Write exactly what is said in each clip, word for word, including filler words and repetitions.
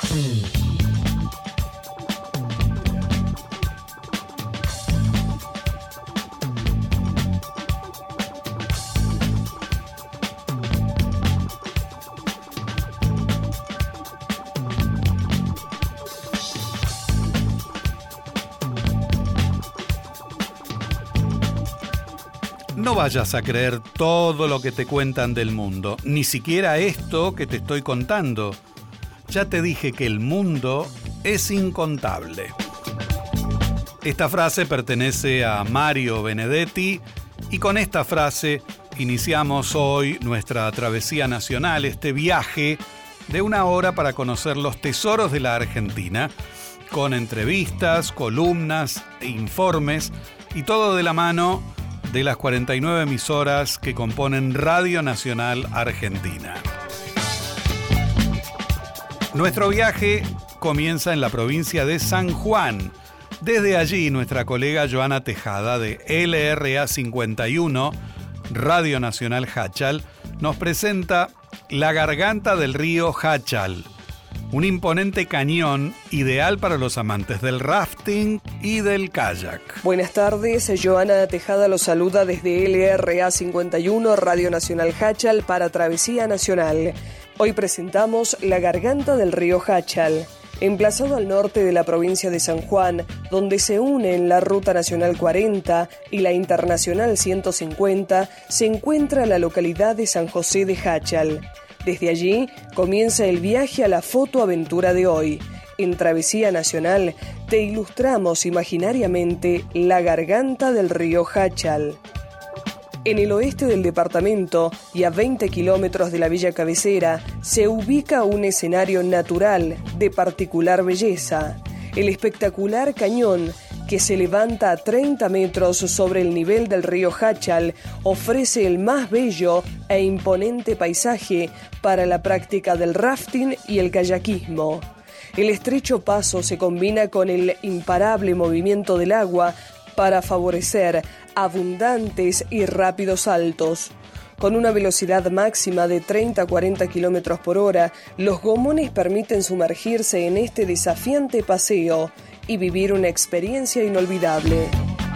No vayas a creer todo lo que te cuentan del mundo, ni siquiera esto que te estoy contando. Ya te dije que el mundo es incontable. Esta frase pertenece a Mario Benedetti y con esta frase iniciamos hoy nuestra travesía nacional, este viaje de una hora para conocer los tesoros de la Argentina, con entrevistas, columnas e informes y todo de la mano de las cuarenta y nueve emisoras que componen Radio Nacional Argentina. Nuestro viaje comienza en la provincia de San Juan. Desde allí, nuestra colega Joana Tejada de L R A cincuenta y uno, Radio Nacional Háchal, nos presenta la garganta del río Háchal, un imponente cañón ideal para los amantes del rafting y del kayak. Buenas tardes, Joana Tejada los saluda desde L R A cincuenta y uno, Radio Nacional Háchal para Travesía Nacional. Hoy presentamos la garganta del río Háchal, emplazado al norte de la provincia de San Juan, donde se unen la Ruta Nacional cuarenta y la Internacional ciento cincuenta, se encuentra la localidad de San José de Háchal. Desde allí comienza el viaje a la fotoaventura de hoy. En Travesía Nacional te ilustramos imaginariamente la garganta del río Háchal. En el oeste del departamento y a veinte kilómetros de la villa cabecera se ubica un escenario natural de particular belleza. El espectacular cañón, que se levanta a treinta metros sobre el nivel del río Háchal, ofrece el más bello e imponente paisaje para la práctica del rafting y el kayakismo. El estrecho paso se combina con el imparable movimiento del agua para favorecer abundantes y rápidos saltos. Con una velocidad máxima de treinta a cuarenta kilómetros por hora, los gomones permiten sumergirse en este desafiante paseo y vivir una experiencia inolvidable.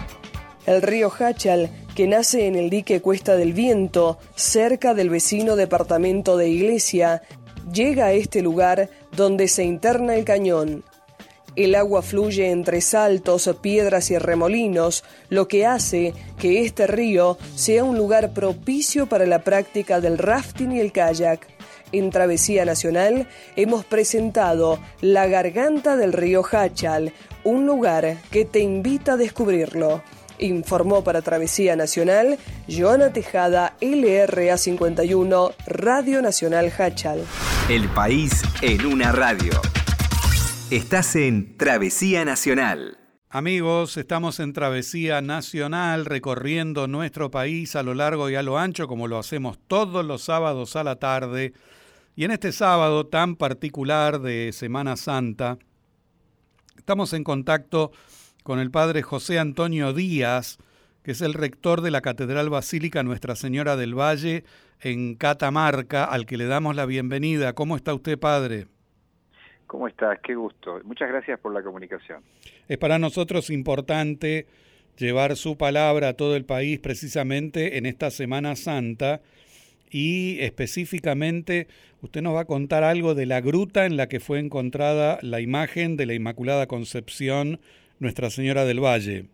El río Háchal, que nace en el dique Cuesta del Viento, cerca del vecino departamento de Iglesia, llega a este lugar donde se interna el cañón. El agua fluye entre saltos, piedras y remolinos, lo que hace que este río sea un lugar propicio para la práctica del rafting y el kayak. En Travesía Nacional hemos presentado la garganta del río Háchal, un lugar que te invita a descubrirlo. Informó para Travesía Nacional Joana Tejada, L R A cincuenta y uno, Radio Nacional Háchal. El país en una radio. Estás en Travesía Nacional. Amigos, estamos en Travesía Nacional recorriendo nuestro país a lo largo y a lo ancho, como lo hacemos todos los sábados a la tarde. Y en este sábado tan particular de Semana Santa, estamos en contacto con el padre José Antonio Díaz, que es el rector de la Catedral Basílica Nuestra Señora del Valle en Catamarca, al que le damos la bienvenida. ¿Cómo está usted, padre? ¿Cómo estás? Qué gusto. Muchas gracias por la comunicación. Es para nosotros importante llevar su palabra a todo el país precisamente en esta Semana Santa y específicamente usted nos va a contar algo de la gruta en la que fue encontrada la imagen de la Inmaculada Concepción Nuestra Señora del Valle.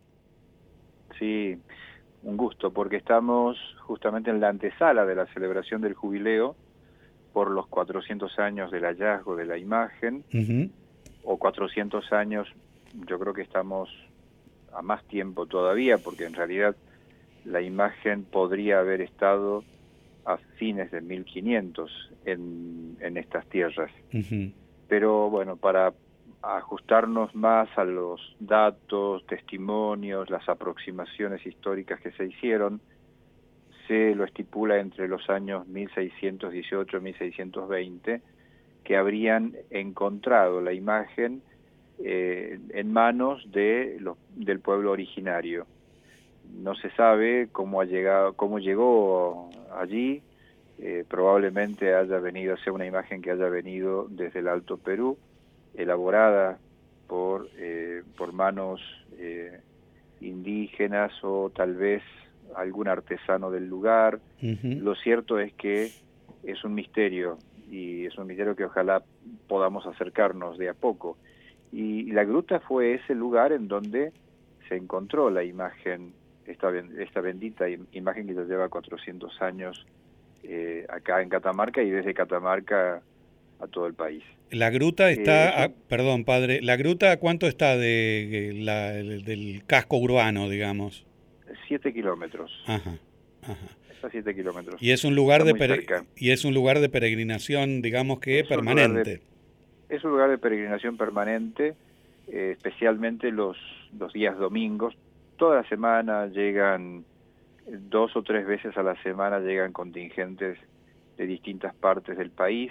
Sí, un gusto, porque estamos justamente en la antesala de la celebración del jubileo por los cuatrocientos años del hallazgo de la imagen, uh-huh. o cuatrocientos años, yo creo que estamos a más tiempo todavía, porque en realidad la imagen podría haber estado a fines de mil quinientos en, en estas tierras. Uh-huh. Pero bueno, para ajustarnos más a los datos, testimonios, las aproximaciones históricas que se hicieron, se lo estipula entre los años mil seiscientos dieciocho y mil seiscientos veinte, que habrían encontrado la imagen eh, en manos de los, del pueblo originario. No se sabe cómo ha llegado, cómo llegó allí. Eh, probablemente haya venido, sea una imagen que haya venido desde el Alto Perú, elaborada por, eh, por manos eh, indígenas o tal vez algún artesano del lugar. Uh-huh. Lo cierto es que es un misterio, y es un misterio que ojalá podamos acercarnos de a poco. Y, y la gruta fue ese lugar en donde se encontró la imagen, esta, esta bendita imagen que ya lleva cuatrocientos años eh, acá en Catamarca, y desde Catamarca a todo el país. La gruta está, eh, a, perdón padre, ¿la gruta cuánto está de, de la, del casco urbano, digamos? Siete kilómetros. Ajá, ajá. Está a siete kilómetros. Y es un lugar de pere, y es un lugar de peregrinación, digamos que es permanente. De, es un lugar de peregrinación permanente, eh, especialmente los, los días domingos. Toda la semana llegan, dos o tres veces a la semana llegan contingentes de distintas partes del país.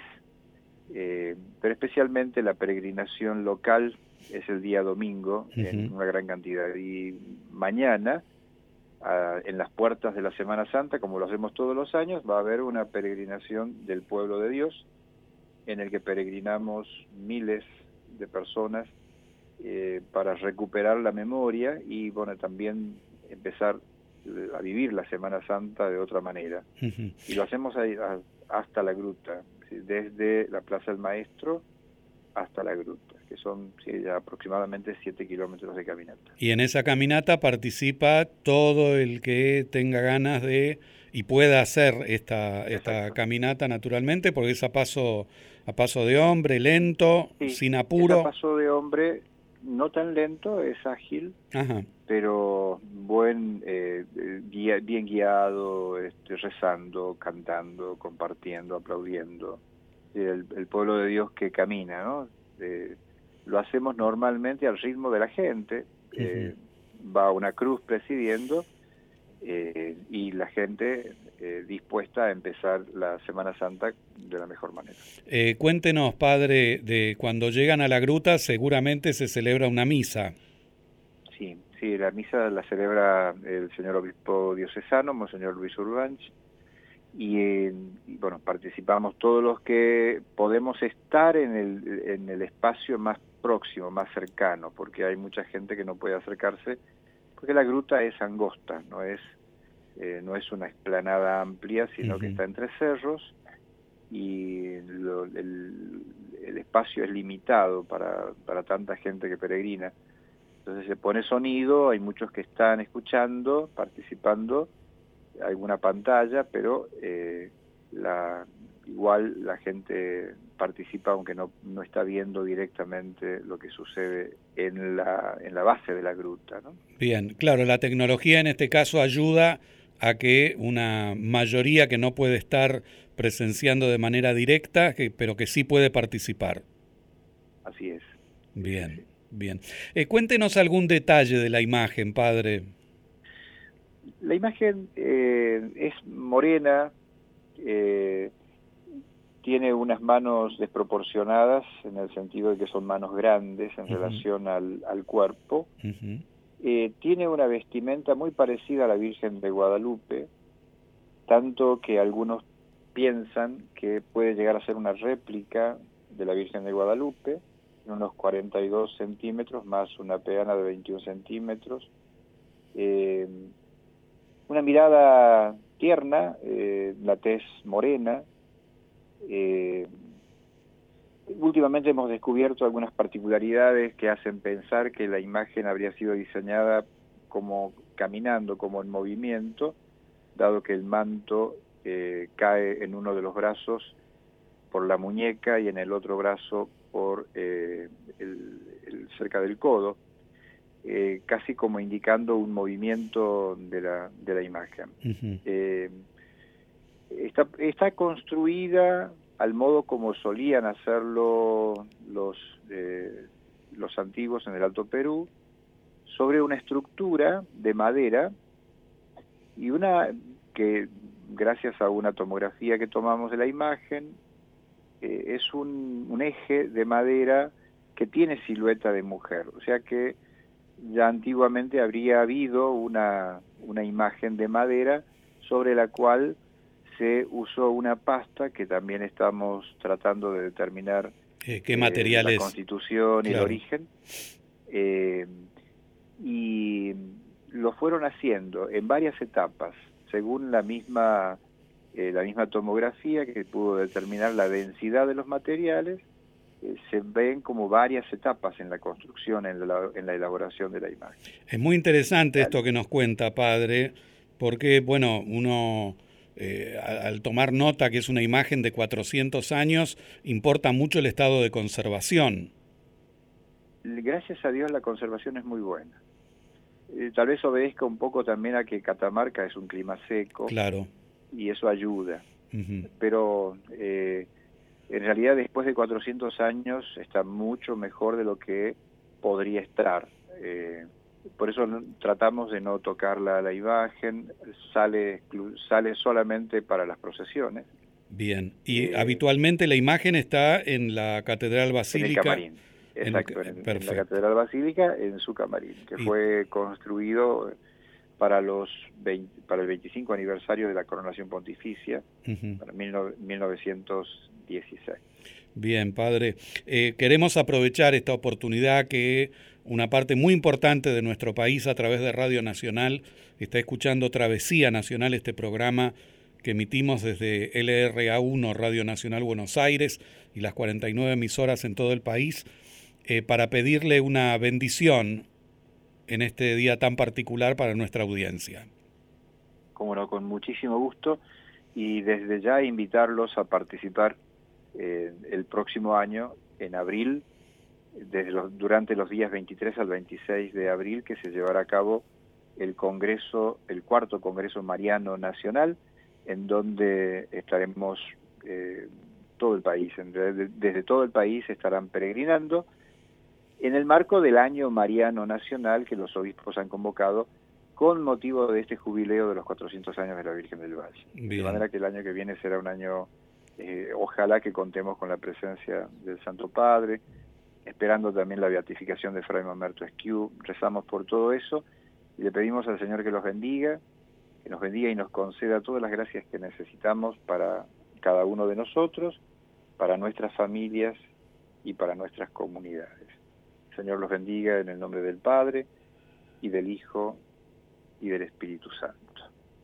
Eh, pero especialmente la peregrinación local es el día domingo, uh-huh, en una gran cantidad. Y mañana, a, en las puertas de la Semana Santa, como lo hacemos todos los años, va a haber una peregrinación del pueblo de Dios, en el que peregrinamos miles de personas eh, para recuperar la memoria y, bueno, también empezar a vivir la Semana Santa de otra manera. Uh-huh. Y lo hacemos ahí, a, hasta la gruta, desde la Plaza del Maestro hasta la gruta, que son sí, ya aproximadamente siete kilómetros de caminata. Y en esa caminata participa todo el que tenga ganas de y pueda hacer esta esta caminata, naturalmente, porque es a paso a paso de hombre, lento, sí, sin apuro. Es a paso de hombre, no tan lento, es ágil. Ajá. Pero buen eh, guía, bien guiado, este, rezando, cantando, compartiendo, aplaudiendo. El, el pueblo de Dios que camina, ¿no? Eh, lo hacemos normalmente al ritmo de la gente. Eh, uh-huh. Va una cruz presidiendo eh, y la gente eh, dispuesta a empezar la Semana Santa de la mejor manera. Eh, cuéntenos, padre, de cuando llegan a la gruta seguramente se celebra una misa. Sí, sí, la misa la celebra el señor obispo diocesano, Monseñor Luis Urbanch, y, eh, y bueno, participamos todos los que podemos estar en el, en el espacio más próximo, más cercano, porque hay mucha gente que no puede acercarse, porque la gruta es angosta, no es, eh, no es una explanada amplia, sino uh-huh. que está entre cerros, y lo, el, el espacio es limitado para, para tanta gente que peregrina. Entonces se pone sonido, hay muchos que están escuchando, participando, alguna pantalla, pero eh, la, igual la gente participa aunque no, no está viendo directamente lo que sucede en la, en la base de la gruta, ¿no? Bien, claro, la tecnología en este caso ayuda a que una mayoría que no puede estar presenciando de manera directa, que, pero que sí puede participar. Así es. Bien. Sí. Bien. Eh, cuéntenos algún detalle de la imagen, padre. La imagen eh, es morena, eh, tiene unas manos desproporcionadas en el sentido de que son manos grandes en uh-huh. relación al, al cuerpo. Uh-huh. Eh, tiene una vestimenta muy parecida a la Virgen de Guadalupe, tanto que algunos piensan que puede llegar a ser una réplica de la Virgen de Guadalupe, unos cuarenta y dos centímetros, más una peana de veintiún centímetros. Eh, una mirada tierna, eh, la tez morena. Eh, últimamente hemos descubierto algunas particularidades que hacen pensar que la imagen habría sido diseñada como caminando, como en movimiento, dado que el manto eh, cae en uno de los brazos por la muñeca y en el otro brazo por eh, el, el cerca del codo, eh, casi como indicando un movimiento de la, de la imagen. Uh-huh. Eh, está, está construida al modo como solían hacerlo los, eh, los antiguos en el Alto Perú, sobre una estructura de madera y una que, gracias a una tomografía que tomamos de la imagen, Eh, es un, un eje de madera que tiene silueta de mujer, o sea que ya antiguamente habría habido una, una imagen de madera sobre la cual se usó una pasta que también estamos tratando de determinar Eh, ¿Qué materiales? Eh, la Constitución y claro. el origen. Eh, y lo fueron haciendo en varias etapas, según la misma, eh, la misma tomografía que pudo determinar la densidad de los materiales. Eh, se ven como varias etapas en la construcción, en la, en la elaboración de la imagen. Es muy interesante esto que nos cuenta, padre, porque, bueno, uno... Eh, al tomar nota que es una imagen de cuatrocientos años, importa mucho el estado de conservación. Gracias a Dios la conservación es muy buena. Eh, tal vez obedezca un poco también a que Catamarca es un clima seco. Claro. Y eso ayuda. Uh-huh. Pero eh, en realidad después de cuatrocientos años está mucho mejor de lo que podría estar. Eh, Por eso tratamos de no tocar la, la imagen, sale sale solamente para las procesiones. Bien, y eh, habitualmente la imagen está en la Catedral Basílica. En el camarín, exacto, en, el, en la Catedral Basílica, en su camarín, que y... fue construido para los veinte, para el veinticinco aniversario de la coronación pontificia, uh-huh. para mil novecientos dieciséis. Bien, padre. Eh, queremos aprovechar esta oportunidad que una parte muy importante de nuestro país a través de Radio Nacional está escuchando Travesía Nacional, este programa que emitimos desde L R A uno, Radio Nacional Buenos Aires, y las cuarenta y nueve emisoras en todo el país, eh, para pedirle una bendición en este día tan particular para nuestra audiencia. Cómo no, con muchísimo gusto, y desde ya invitarlos a participar eh, el próximo año, en abril, desde los, durante los días veintitrés al veintiséis de abril, que se llevará a cabo el Congreso, el cuarto Congreso Mariano Nacional, en donde estaremos eh, todo el país, en, desde todo el país estarán peregrinando, en el marco del año Mariano Nacional que los obispos han convocado con motivo de este jubileo de los cuatrocientos años de la Virgen del Valle. Bien. De manera que el año que viene será un año, eh, ojalá que contemos con la presencia del Santo Padre, esperando también la beatificación de Fray Mamerto Esquiú. Rezamos por todo eso y le pedimos al Señor que los bendiga, que nos bendiga y nos conceda todas las gracias que necesitamos para cada uno de nosotros, para nuestras familias y para nuestras comunidades. El Señor los bendiga en el nombre del Padre, y del Hijo, y del Espíritu Santo.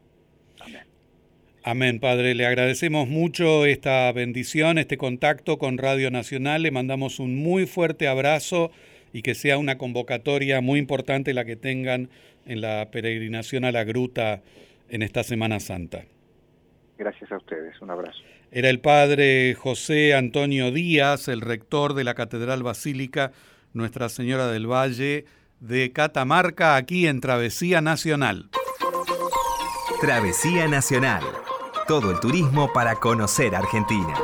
Amén. Amén, Padre. Le agradecemos mucho esta bendición, este contacto con Radio Nacional. Le mandamos un muy fuerte abrazo y que sea una convocatoria muy importante la que tengan en la peregrinación a la gruta en esta Semana Santa. Gracias a ustedes. Un abrazo. Era el Padre José Antonio Díaz, el rector de la Catedral Basílica Nuestra Señora del Valle de Catamarca, aquí en Travesía Nacional. Travesía Nacional. Todo el turismo para conocer Argentina.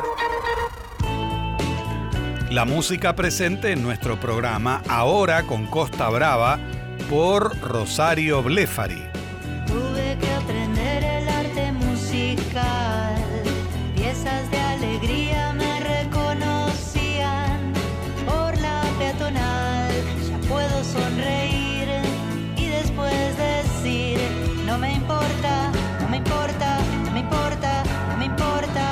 La música presente en nuestro programa, ahora con Costa Brava, por Rosario Blefari. Tuve que aprender el arte musical, piezas de alegría me reconocían, por la peatonal ya puedo sonreír y después decir, no me importa, no me importa, no me importa, no me importa.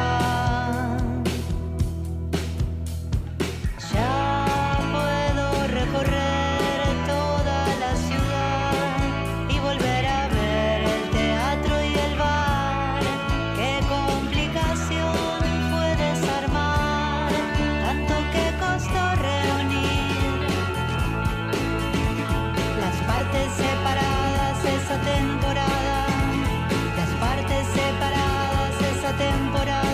Ya puedo recorrer toda la ciudad y volver a ver el teatro y el bar. Qué complicación fue desarmar tanto que costó reunir las partes separadas esa temporada, las partes separadas esa temporada.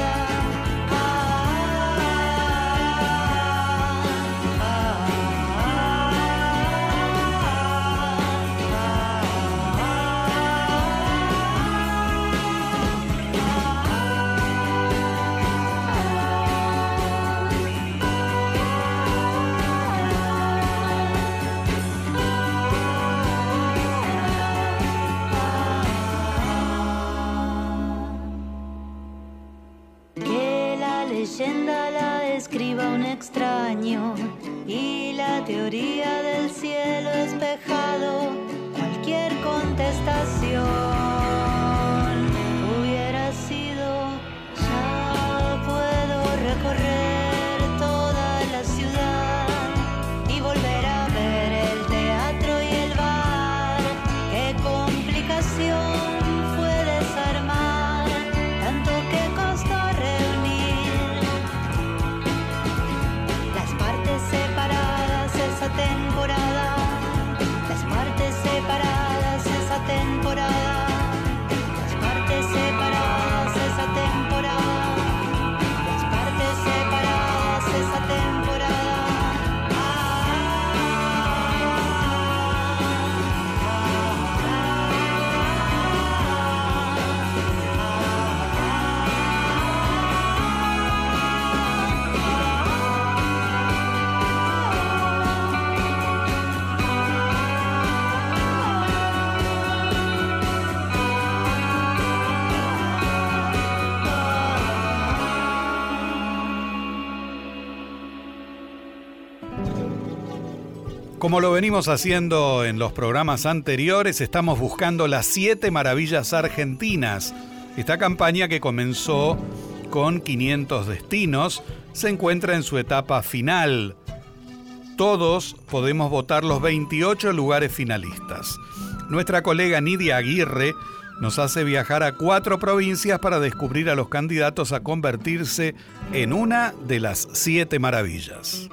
Que la leyenda la describa un extraño y la teoría del cielo espejado, cualquier contestación hubiera sido, ya puedo recorrer toda Como lo venimos haciendo en los programas anteriores, estamos buscando las siete maravillas argentinas. Esta campaña, que comenzó con quinientos destinos, se encuentra en su etapa final. Todos podemos votar los veintiocho lugares finalistas. Nuestra colega Nidia Aguirre nos hace viajar a cuatro provincias para descubrir a los candidatos a convertirse en una de las siete maravillas.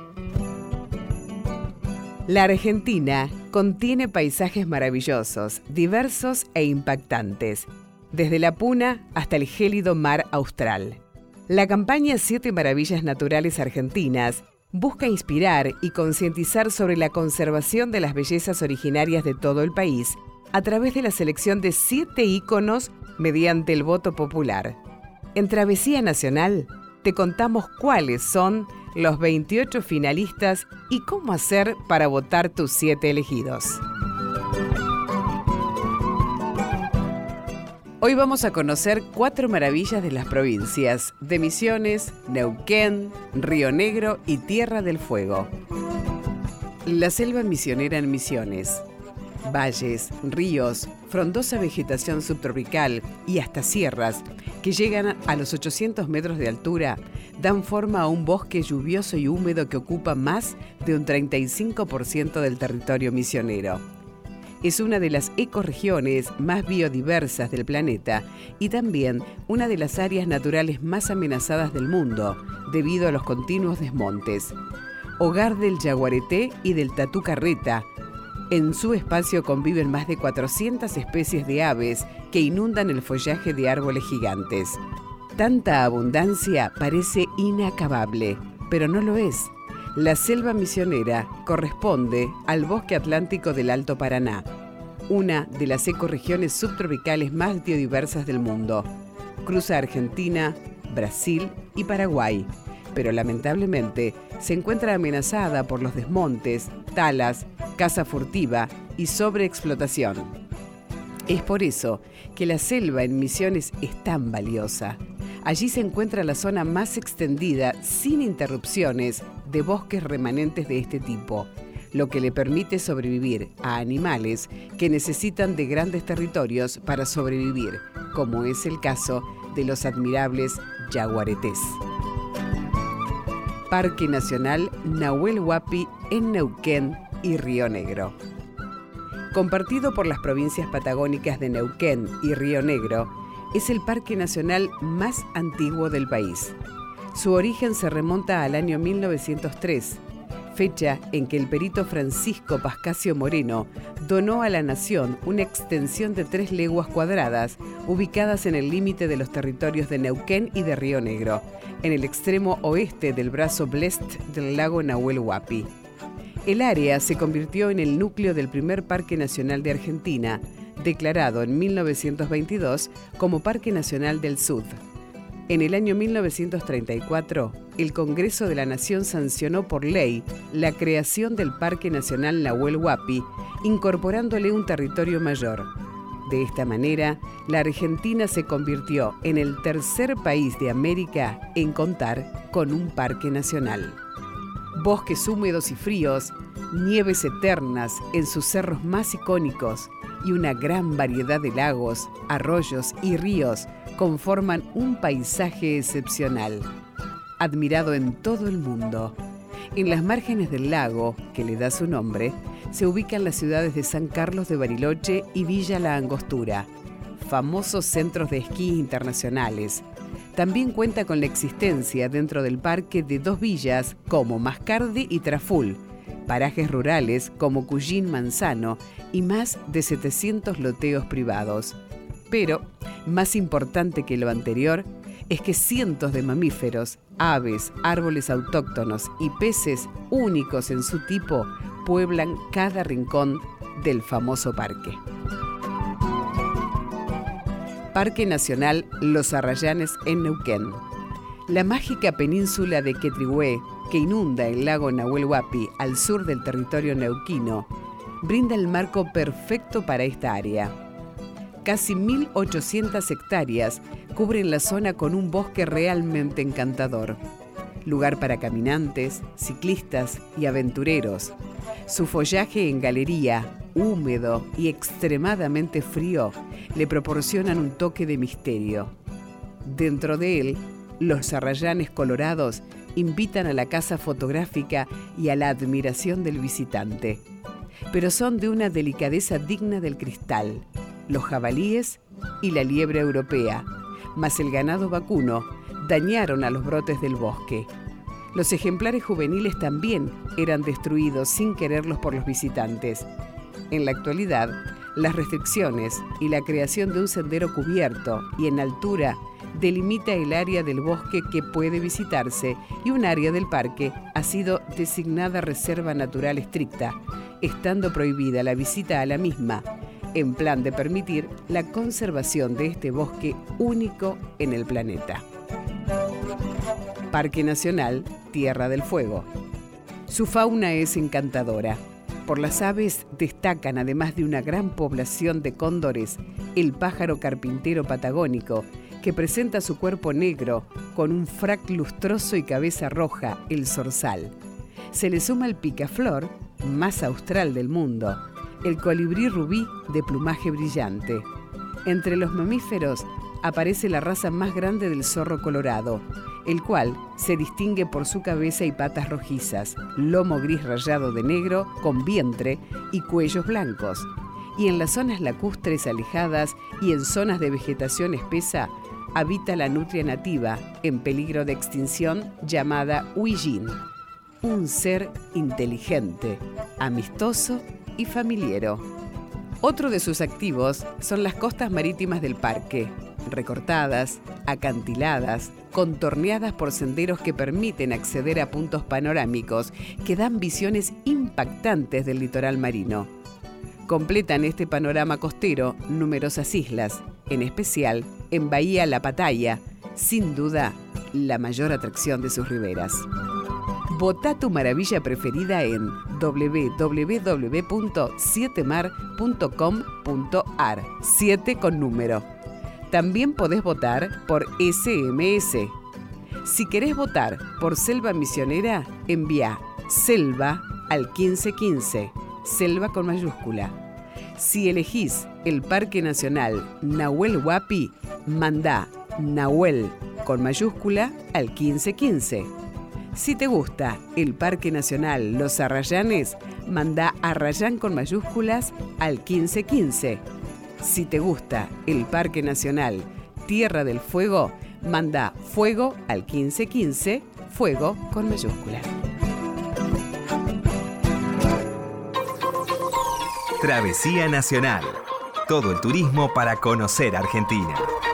La Argentina contiene paisajes maravillosos, diversos e impactantes, desde la Puna hasta el gélido mar austral. La campaña Siete Maravillas Naturales Argentinas busca inspirar y concientizar sobre la conservación de las bellezas originarias de todo el país a través de la selección de siete íconos mediante el voto popular. En Travesía Nacional te contamos cuáles son los veintiocho finalistas y cómo hacer para votar tus siete elegidos. Hoy vamos a conocer cuatro maravillas de las provincias de Misiones, Neuquén, Río Negro y Tierra del Fuego. La selva misionera en Misiones. Valles, ríos, frondosa vegetación subtropical y hasta sierras que llegan a los ochocientos metros de altura dan forma a un bosque lluvioso y húmedo que ocupa más de un treinta y cinco por ciento del territorio misionero. Es una de las ecorregiones más biodiversas del planeta y también una de las áreas naturales más amenazadas del mundo debido a los continuos desmontes. Hogar del yaguareté y del tatú carreta. En su espacio conviven más de cuatrocientas especies de aves que inundan el follaje de árboles gigantes. Tanta abundancia parece inacabable, pero no lo es. La selva misionera corresponde al bosque atlántico del Alto Paraná, una de las ecorregiones subtropicales más biodiversas del mundo. Cruza Argentina, Brasil y Paraguay, pero lamentablemente se encuentra amenazada por los desmontes, talas, caza furtiva y sobreexplotación. Es por eso que la selva en Misiones es tan valiosa. Allí se encuentra la zona más extendida, sin interrupciones, de bosques remanentes de este tipo, lo que le permite sobrevivir a animales que necesitan de grandes territorios para sobrevivir, como es el caso de los admirables yaguaretés. Parque Nacional Nahuel Huapi en Neuquén y Río Negro. Compartido por las provincias patagónicas de Neuquén y Río Negro, es el parque nacional más antiguo del país. Su origen se remonta al año mil novecientos tres, fecha en que el perito Francisco Pascasio Moreno donó a la nación una extensión de tres leguas cuadradas ubicadas en el límite de los territorios de Neuquén y de Río Negro, en el extremo oeste del brazo Blest del lago Nahuel Huapi. El área se convirtió en el núcleo del primer Parque Nacional de Argentina, declarado en mil novecientos veintidós como Parque Nacional del Sud. En el año mil novecientos treinta y cuatro, el Congreso de la Nación sancionó por ley la creación del Parque Nacional Nahuel Huapi, incorporándole un territorio mayor. De esta manera, la Argentina se convirtió en el tercer país de América en contar con un parque nacional. Bosques húmedos y fríos, nieves eternas en sus cerros más icónicos y una gran variedad de lagos, arroyos y ríos conforman un paisaje excepcional, admirado en todo el mundo. En las márgenes del lago, que le da su nombre, se ubican las ciudades de San Carlos de Bariloche y Villa La Angostura, famosos centros de esquí internacionales. También cuenta con la existencia dentro del parque de dos villas como Mascardi y Traful, parajes rurales como Cuyín Manzano y más de setecientos loteos privados. Pero, más importante que lo anterior, es que cientos de mamíferos, aves, árboles autóctonos y peces únicos en su tipo pueblan cada rincón del famoso parque. Parque Nacional Los Arrayanes en Neuquén. La mágica península de Quetrihué, que inunda el lago Nahuel Huapi al sur del territorio neuquino, brinda el marco perfecto para esta área. Casi mil ochocientas hectáreas cubren la zona con un bosque realmente encantador. lugar para caminantes, ciclistas y aventureros. Su follaje en galería, húmedo y extremadamente frío, le proporcionan un toque de misterio. Dentro de él, los arrayanes colorados invitan a la caza fotográfica y a la admiración del visitante. Pero son de una delicadeza digna del cristal, los jabalíes y la liebre europea, más el ganado vacuno, dañaron a los brotes del bosque. Los ejemplares juveniles también eran destruidos sin quererlos por los visitantes. En la actualidad, las restricciones y la creación de un sendero cubierto y en altura delimita el área del bosque que puede visitarse y un área del parque ha sido designada reserva natural estricta, estando prohibida la visita a la misma, en plan de permitir la conservación de este bosque único en el planeta. Parque Nacional Tierra del Fuego. Su fauna es encantadora. Por las aves destacan, además de una gran población de cóndores, el pájaro carpintero patagónico, que presenta su cuerpo negro con un frac lustroso y cabeza roja, el zorzal. Se le suma el picaflor, más austral del mundo, el colibrí rubí de plumaje brillante. Entre los mamíferos aparece la raza más grande del zorro colorado, el cual se distingue por su cabeza y patas rojizas, lomo gris rayado de negro con vientre y cuellos blancos. Y en las zonas lacustres alejadas y en zonas de vegetación espesa habita la nutria nativa en peligro de extinción llamada huillín, un ser inteligente, amistoso y familiero. Otro de sus activos son las costas marítimas del parque, recortadas, acantiladas, contorneadas por senderos que permiten acceder a puntos panorámicos que dan visiones impactantes del litoral marino. Completan este panorama costero numerosas islas, en especial en Bahía La Pataya, sin duda la mayor atracción de sus riberas. Votá tu maravilla preferida en doble u doble u doble u punto siete mar punto com punto a r, siete con número. También podés votar por ese eme ese. Si querés votar por Selva Misionera, envía Selva al quince quince, Selva con mayúscula. Si elegís el Parque Nacional Nahuel Huapi, mandá Nahuel con mayúscula al quince quince. Si te gusta el Parque Nacional Los Arrayanes, mandá Arrayán con mayúsculas al quince quince. Si te gusta el Parque Nacional Tierra del Fuego, manda Fuego al quince quince, Fuego con mayúsculas. Travesía Nacional. Todo el turismo para conocer Argentina.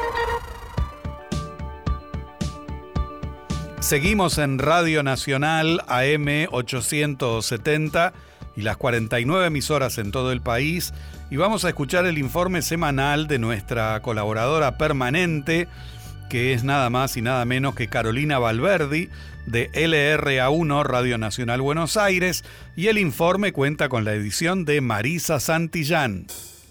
Seguimos en Radio Nacional A M ochocientos setenta y las cuarenta y nueve emisoras en todo el país, y vamos a escuchar el informe semanal de nuestra colaboradora permanente, que es nada más y nada menos que Carolina Valverdi, de L R A uno Radio Nacional Buenos Aires, y el informe cuenta con la edición de Marisa Santillán.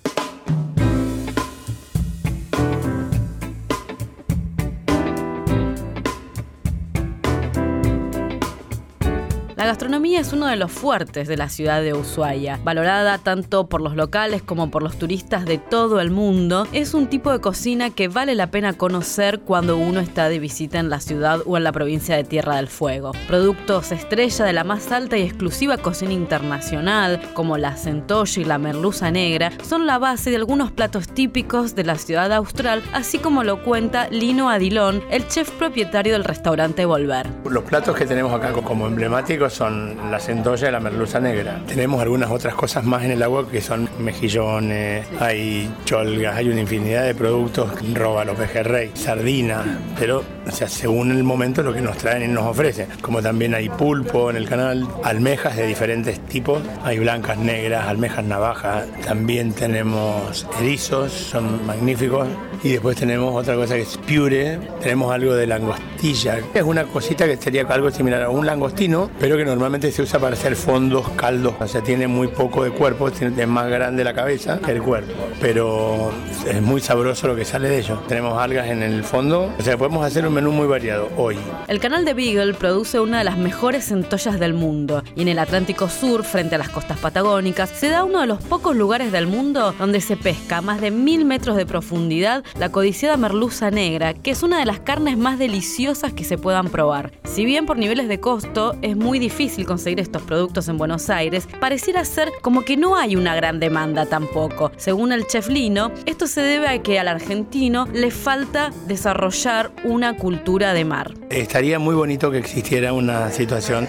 La gastronomía es uno de los fuertes de la ciudad de Ushuaia. Valorada tanto por los locales como por los turistas de todo el mundo, es un tipo de cocina que vale la pena conocer cuando uno está de visita en la ciudad o en la provincia de Tierra del Fuego. Productos estrella de la más alta y exclusiva cocina internacional, como la centolla y la merluza negra, son la base de algunos platos típicos de la ciudad austral, así como lo cuenta Lino Adilón, el chef propietario del restaurante Volver. Los platos que tenemos acá como emblemáticos son la centolla y la merluza negra. Tenemos algunas otras cosas más en el agua que son mejillones, hay cholgas, hay una infinidad de productos, róbalo, pejerrey, sardina, pero o sea, según el momento lo que nos traen y nos ofrecen. Como también hay pulpo en el canal, almejas de diferentes tipos, hay blancas, negras, almejas navajas, también tenemos erizos, son magníficos, y después tenemos otra cosa que es piure, tenemos algo de langostilla, es una cosita que sería algo similar a un langostino, pero que que normalmente se usa para hacer fondos, caldos, o sea, tiene muy poco de cuerpo, es más grande la cabeza que el cuerpo, pero es muy sabroso lo que sale de ello. Tenemos algas en el fondo, o sea, podemos hacer un menú muy variado hoy. El canal de Beagle produce una de las mejores centollas del mundo y en el Atlántico Sur, frente a las costas patagónicas, se da uno de los pocos lugares del mundo donde se pesca a más de mil metros de profundidad la codiciada merluza negra, que es una de las carnes más deliciosas que se puedan probar. Si bien por niveles de costo es muy difícil conseguir estos productos en Buenos Aires, pareciera ser como que no hay una gran demanda tampoco. Según el chef Lino, esto se debe a que al argentino le falta desarrollar una cultura de mar. Estaría muy bonito que existiera una situación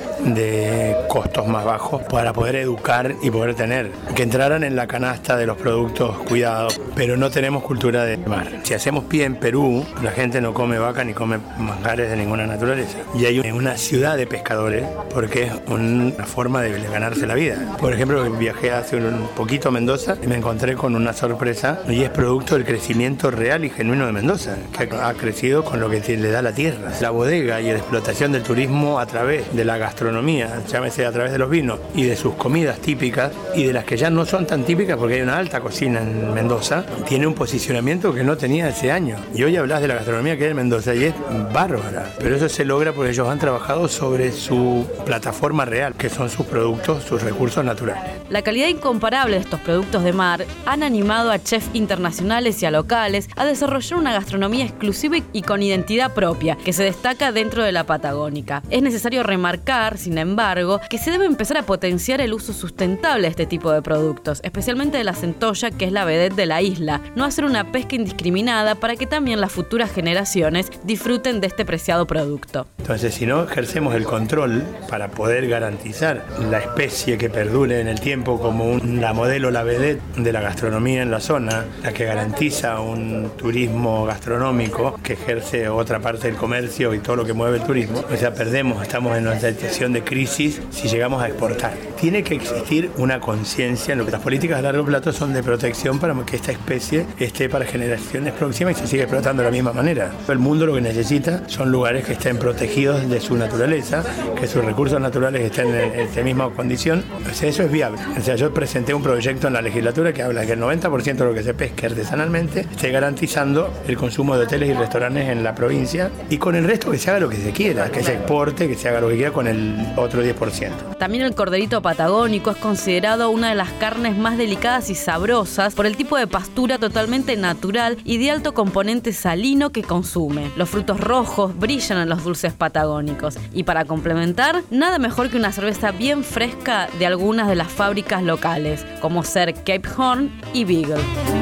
de costos más bajos para poder educar y poder tener, que entraran en la canasta de los productos cuidados, pero no tenemos cultura de mar. Si hacemos pie en Perú, la gente no come vaca ni come manjares de ninguna naturaleza. Y hay una ciudad de pescadores porque es una forma de ganarse la vida. Por ejemplo, viajé hace un poquito a Mendoza y me encontré con una sorpresa y es producto del crecimiento real y genuino de Mendoza, que ha crecido con lo que le da la tierra. La bodega y la explotación del turismo a través de la gastronomía, llámese a través de los vinos y de sus comidas típicas y de las que ya no son tan típicas porque hay una alta cocina en Mendoza, tiene un posicionamiento que no tenía hace años. Y hoy hablas de la gastronomía que hay en Mendoza y es bárbara, pero eso se logra porque ellos han trabajado sobre su plataforma real, que son sus productos, sus recursos naturales. La calidad incomparable de estos productos de mar han animado a chefs internacionales y a locales a desarrollar una gastronomía exclusiva y con identidad propia, que se destaca dentro de la patagónica. Es necesario remarcar, sin embargo, que se debe empezar a potenciar el uso sustentable de este tipo de productos, especialmente de la centolla, que es la vedette de la isla. No hacer una pesca indiscriminada para que también las futuras generaciones disfruten de este preciado producto. Entonces, si no ejercemos el control para poder garantizar la especie que perdure en el tiempo como un, la modelo, la vedette de la gastronomía en la zona, la que garantiza un turismo gastronómico que ejerce otra parte del comercio y todo lo que mueve el turismo, o sea, perdemos, estamos en una situación de crisis si llegamos a exportar. Tiene que existir una conciencia en lo que las políticas a largo plazo son de protección para que esta especie esté para generaciones próximas y se siga explotando de la misma manera. El mundo lo que necesita son lugares que estén protegidos de su naturaleza, que sus recursos naturales estén en esta misma condición. O sea, eso es viable. O sea, yo presenté un proyecto en la legislatura que habla de que el noventa por ciento de lo que se pesque artesanalmente esté garantizando el consumo de hoteles y restaurantes en la provincia y con el resto que se haga lo que se quiera, que se exporte, que se haga lo que quiera con el otro diez por ciento. También el corderito patagónico es considerado una de las carnes más delicadas y sabrosas por el tipo de pastura totalmente natural y de alto componente salino que consume. Los frutos rojos brillan en los dulces patagónicos y para complementar, nada mejor que una cerveza bien fresca de algunas de las fábricas locales, como ser Cape Horn y Beagle.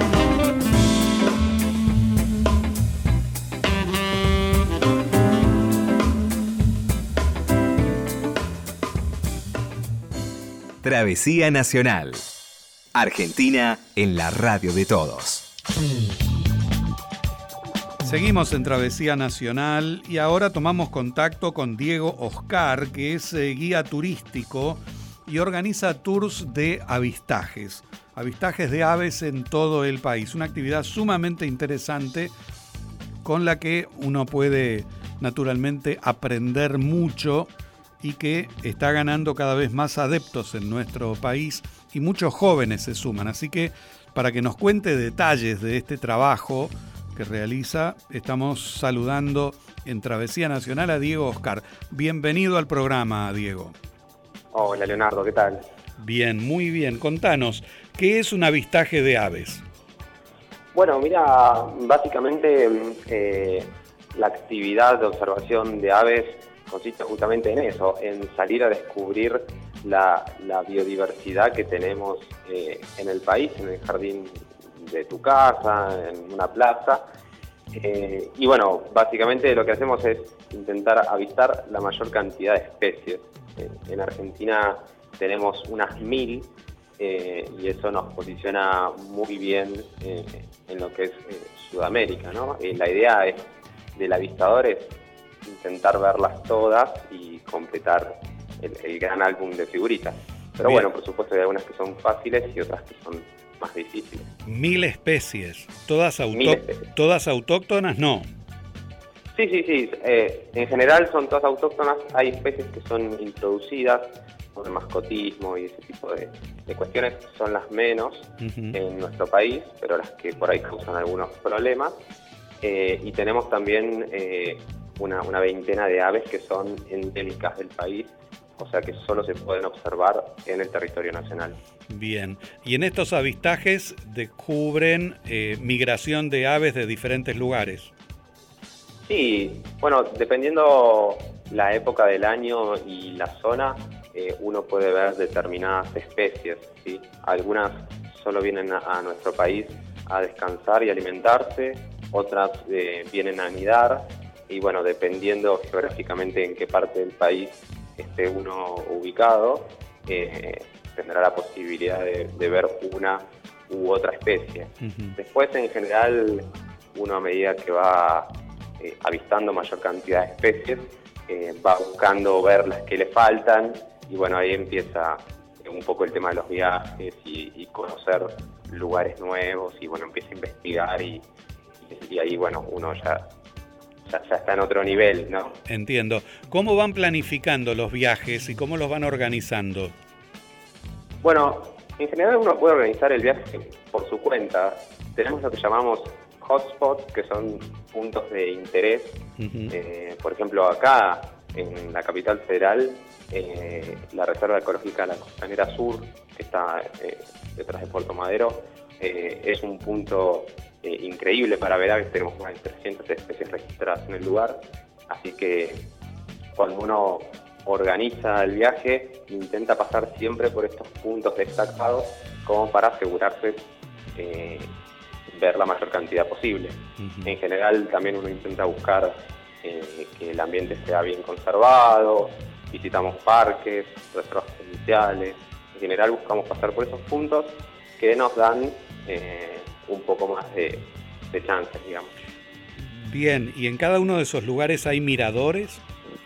Travesía Nacional. Argentina en la radio de todos. Seguimos en Travesía Nacional y ahora tomamos contacto con Diego Oscar, que es eh, guía turístico y organiza tours de avistajes, avistajes de aves en todo el país. Una actividad sumamente interesante con la que uno puede naturalmente aprender mucho y que está ganando cada vez más adeptos en nuestro país y muchos jóvenes se suman. Así que para que nos cuente detalles de este trabajo que realiza, estamos saludando en Travesía Nacional a Diego Oscar. Bienvenido al programa, Diego. Hola, Leonardo, ¿qué tal? Bien, muy bien. Contanos, ¿qué es un avistaje de aves? Bueno, mira, básicamente eh, la actividad de observación de aves consiste justamente en eso, en salir a descubrir la, la biodiversidad que tenemos eh, en el país, en el jardín de tu casa, en una plaza. Eh, y bueno, básicamente lo que hacemos es intentar avistar la mayor cantidad de especies. Eh, en Argentina tenemos unas mil eh, y eso nos posiciona muy bien eh, en lo que es eh, Sudamérica, ¿no? Eh, la idea es, del avistador es intentar verlas todas y completar el, el gran álbum de figuritas. Pero bien. Bueno, por supuesto hay algunas que son fáciles y otras que son más difíciles. Mil especies, todas, auto- Mil especies. ¿Todas autóctonas? No. Sí, sí, sí. Eh, en general son todas autóctonas. Hay especies que son introducidas por el mascotismo y ese tipo de, de cuestiones. Son las menos uh-huh. en nuestro país, pero las que por ahí causan algunos problemas. Eh, y tenemos también eh, una, una veintena de aves que son endémicas del país, o sea que solo se pueden observar en el territorio nacional. Bien, y en estos avistajes descubren eh, migración de aves de diferentes lugares. Sí, bueno, dependiendo la época del año y la zona, eh, uno puede ver determinadas especies, ¿sí? Algunas solo vienen a, a nuestro país a descansar y alimentarse, otras eh, vienen a anidar, y bueno, dependiendo geográficamente en qué parte del país esté uno ubicado, eh, tendrá la posibilidad de, de ver una u otra especie. Uh-huh. Después, en general, uno a medida que va eh, avistando mayor cantidad de especies, eh, va buscando ver las que le faltan, y bueno, ahí empieza un poco el tema de los viajes y, y conocer lugares nuevos, y bueno, empieza a investigar, y, y ahí, bueno, uno ya... Ya, ya está en otro nivel, ¿no? Entiendo. ¿Cómo van planificando los viajes y cómo los van organizando? Bueno, en general uno puede organizar el viaje por su cuenta. Tenemos lo que llamamos hotspots, que son puntos de interés. Uh-huh. Eh, por ejemplo, acá, en la capital federal, eh, la Reserva Ecológica de la Costanera Sur, que está eh, detrás de Puerto Madero, eh, es un punto... Eh, increíble para ver aves. Tenemos más de trescientas especies registradas en el lugar, así que cuando uno organiza el viaje intenta pasar siempre por estos puntos destacados como para asegurarse eh, ver la mayor cantidad posible. Uh-huh. En general también uno intenta buscar eh, que el ambiente sea bien conservado, visitamos parques, reservas provinciales, en general buscamos pasar por esos puntos que nos dan eh, un poco más de, de chances, digamos. Bien, ¿y en cada uno de esos lugares hay miradores?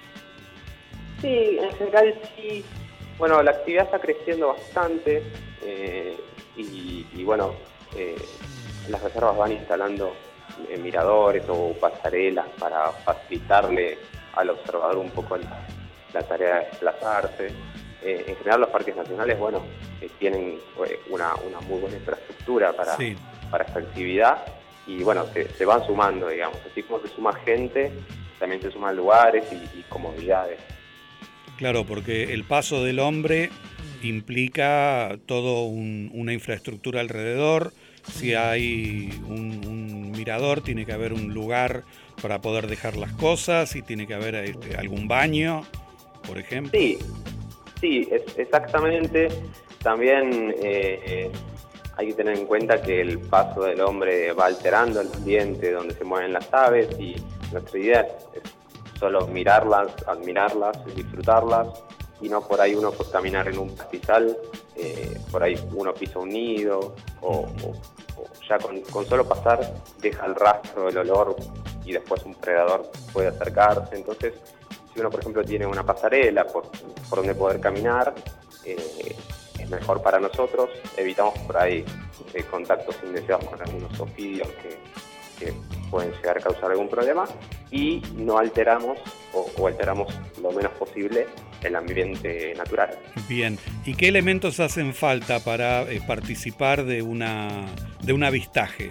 Sí, en general sí. Bueno, la actividad está creciendo bastante eh, y, y bueno, eh, las reservas van instalando eh, miradores o pasarelas para facilitarle al observador un poco la, la tarea de desplazarse. Eh, en general los parques nacionales, bueno, eh, tienen eh, una, una muy buena infraestructura para... Sí. para esta actividad, y bueno, se, se van sumando, digamos, así como se suma gente, también se suman lugares y, y comodidades. Claro, porque el paso del hombre implica todo un, una infraestructura alrededor. Si hay un, un mirador, tiene que haber un lugar para poder dejar las cosas, y tiene que haber este, algún baño, por ejemplo. Sí, sí, es, exactamente. También eh, hay que tener en cuenta que el paso del hombre va alterando el ambiente donde se mueven las aves, y nuestra idea es, es solo mirarlas, admirarlas, disfrutarlas, y no por ahí uno por caminar en un pastizal, eh, por ahí uno pisa un nido, o, o, o ya con, con solo pasar deja el rastro del olor, y después un predador puede acercarse. Entonces, si uno por ejemplo tiene una pasarela por, por donde poder caminar, eh, es mejor para nosotros. Evitamos por ahí eh, contactos indeseados con algunos ofidios que, que pueden llegar a causar algún problema, y no alteramos o, o alteramos lo menos posible el ambiente natural. Bien, ¿y qué elementos hacen falta para eh, participar de una de un avistaje?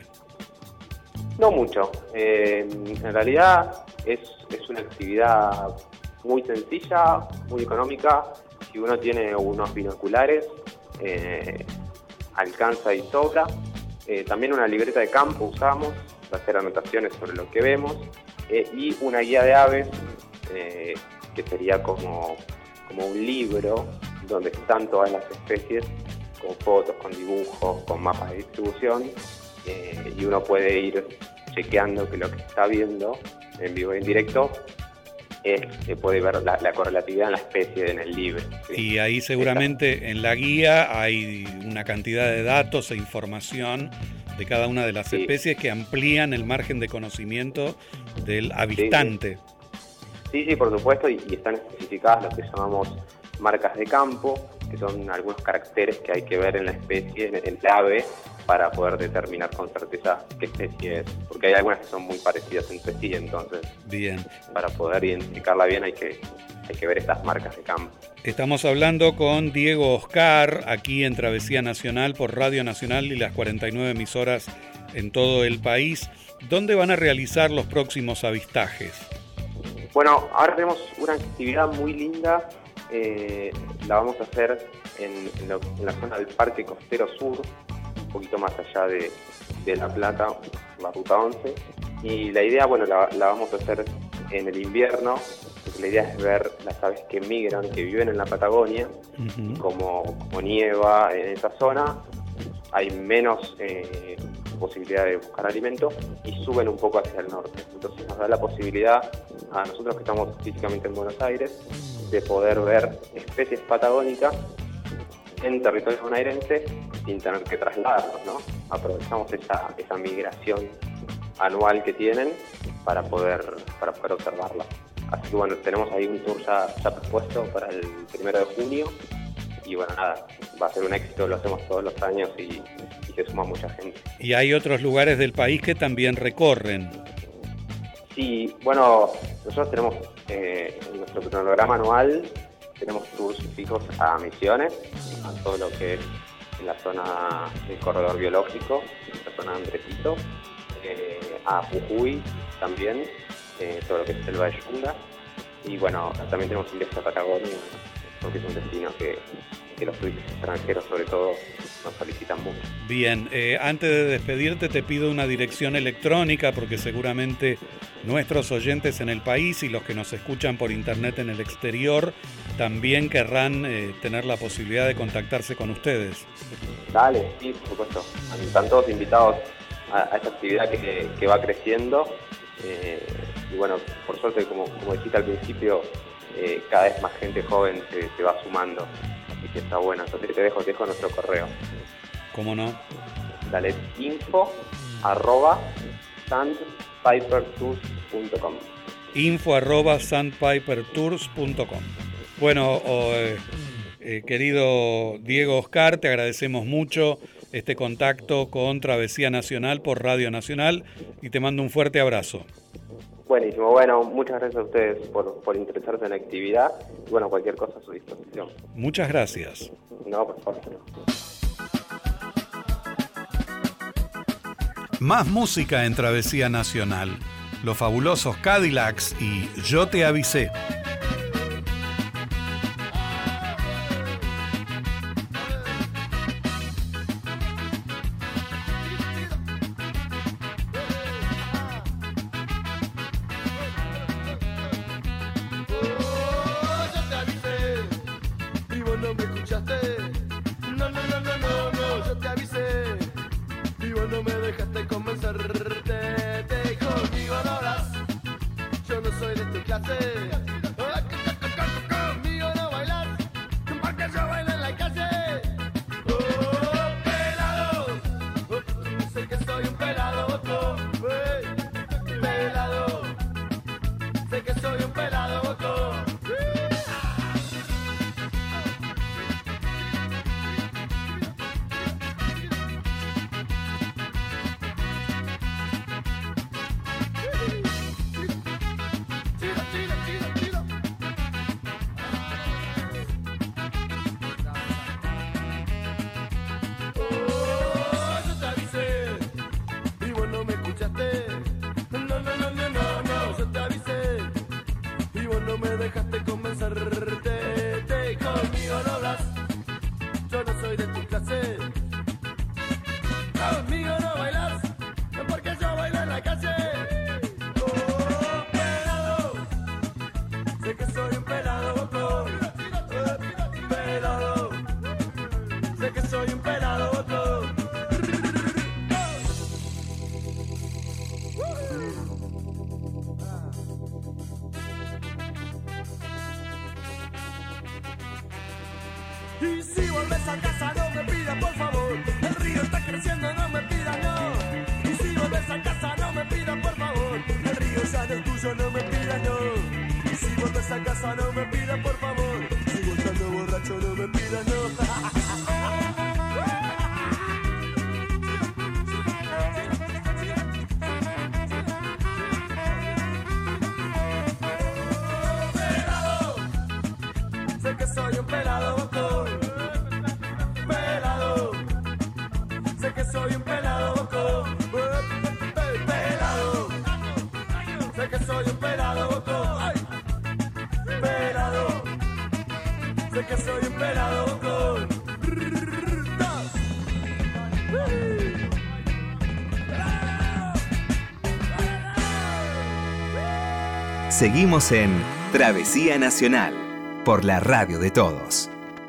No mucho. Eh, en realidad es, es una actividad muy sencilla, muy económica. Si uno tiene unos binoculares, eh, alcanza y sobra. Eh, también una libreta de campo usamos para hacer anotaciones sobre lo que vemos, eh, y una guía de aves, eh, que sería como, como un libro donde están todas las especies, con fotos, con dibujos, con mapas de distribución, eh, y uno puede ir chequeando que lo que está viendo en vivo y en directo es que puede ver la, la correlatividad en la especie en el libro. ¿Sí? Y ahí seguramente en la guía hay una cantidad de datos e información de cada una de las sí. especies que amplían el margen de conocimiento del avistante. Sí, sí, sí, por supuesto, y, y están especificadas lo que llamamos marcas de campo, que son algunos caracteres que hay que ver en la especie, en el ave, para poder determinar con certeza qué especie es, porque hay algunas que son muy parecidas entre sí, entonces bien, para poder identificarla bien hay que, hay que ver estas marcas de campo. Estamos hablando con Diego Oscar, aquí en Travesía Nacional por Radio Nacional y las cuarenta y nueve emisoras en todo el país. ¿Dónde van a realizar los próximos avistajes? Bueno, ahora tenemos una actividad muy linda, eh, la vamos a hacer en, en, lo, en la zona del Parque Costero Sur, un poquito más allá de, de La Plata, la Ruta once, y la idea, bueno, la, la vamos a hacer en el invierno, porque la idea es ver las aves que migran, que viven en la Patagonia, uh-huh. como, como nieva en esa zona, hay menos eh, posibilidad de buscar alimento y suben un poco hacia el norte. Entonces nos da la posibilidad a nosotros que estamos físicamente en Buenos Aires de poder ver especies patagónicas en territorio bonaerense sin tener que trasladarlos, ¿no? Aprovechamos esa, esa migración anual que tienen para poder, para poder observarla. Así que bueno, tenemos ahí un tour ya, ya propuesto para el primero de junio y bueno, nada, va a ser un éxito, lo hacemos todos los años y, y se suma mucha gente. ¿Y hay otros lugares del país que también recorren? Sí, bueno, nosotros tenemos eh, en nuestro cronograma anual tenemos tours fijos a Misiones, a todo lo que es en la zona del corredor biológico, la zona de Andresito, eh, a Jujuy también, eh, todo lo que es Selva de Yunga, y bueno, también tenemos un viaje a Patagonia, porque es un destino que, que los turistas extranjeros sobre todo nos solicitan mucho. Bien, eh, antes de despedirte te pido una dirección electrónica porque seguramente nuestros oyentes en el país y los que nos escuchan por internet en el exterior también querrán eh, tener la posibilidad de contactarse con ustedes. Dale, sí, por supuesto. Están todos invitados a, a esta actividad que, que va creciendo eh, y bueno, por suerte, como, como dijiste al principio, eh, cada vez más gente joven se, se va sumando, así que está bueno. Entonces te dejo, te dejo nuestro correo. ¿Cómo no? Dale, info arroba sandpiper tours punto com. info arroba sandpiper tours punto com. Bueno, oh, eh, eh, querido Diego Oscar, te agradecemos mucho este contacto con Travesía Nacional por Radio Nacional y te mando un fuerte abrazo. Buenísimo, bueno, muchas gracias a ustedes por, por interesarse en la actividad y bueno, cualquier cosa a su disposición. Muchas gracias. No, por favor. Más música en Travesía Nacional. Los fabulosos Cadillacs y Yo te avisé. Y si volves a casa no me pidas por favor, el río está creciendo, no me pidas no. Y si volves a casa no me pidas por favor, el río ya no es tuyo, no me pidas no. Y si volves a casa no me pidas por favor, sigo estando borracho, no me pidas no. que soy un pelado bocón. Pelado. Sé que soy un pelado bocón. Pelado. Sé que soy un pelado bocón. Ay. Pelado. Sé que soy un pelado bocón. Seguimos en Travesía Nacional, por la radio de todos.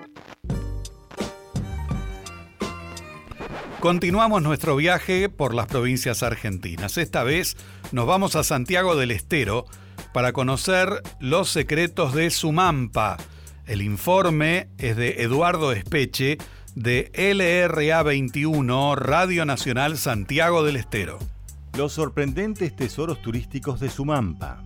Continuamos nuestro viaje por las provincias argentinas. Esta vez nos vamos a Santiago del Estero para conocer los secretos de Sumampa. El informe es de Eduardo Espeche, de L R A veintiuno, Radio Nacional Santiago del Estero. Los sorprendentes tesoros turísticos de Sumampa.